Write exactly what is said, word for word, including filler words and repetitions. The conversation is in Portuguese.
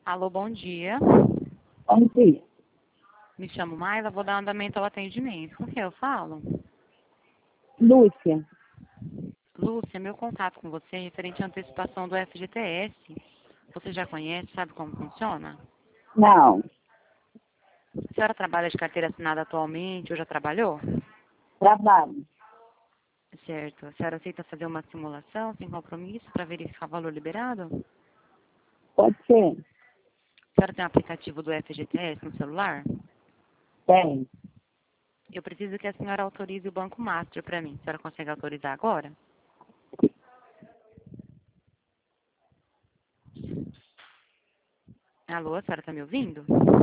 Alô, bom dia. Bom dia. Me chamo Maila, vou dar andamento ao atendimento. Com quem eu falo? Lúcia. Lúcia, meu contato com você é referente à antecipação do F G T S. Você já conhece, sabe como funciona? Não, A senhora trabalha de carteira assinada atualmente ou já trabalhou? trabalho. Certo. A senhora aceita fazer uma simulação sem compromisso para verificar o valor liberado? Pode ser? A senhora tem um aplicativo do F G T S no celular? Tem. Eu preciso que a senhora autorize o Banco Master para mim. A senhora consegue autorizar agora? Alô, a senhora está me ouvindo?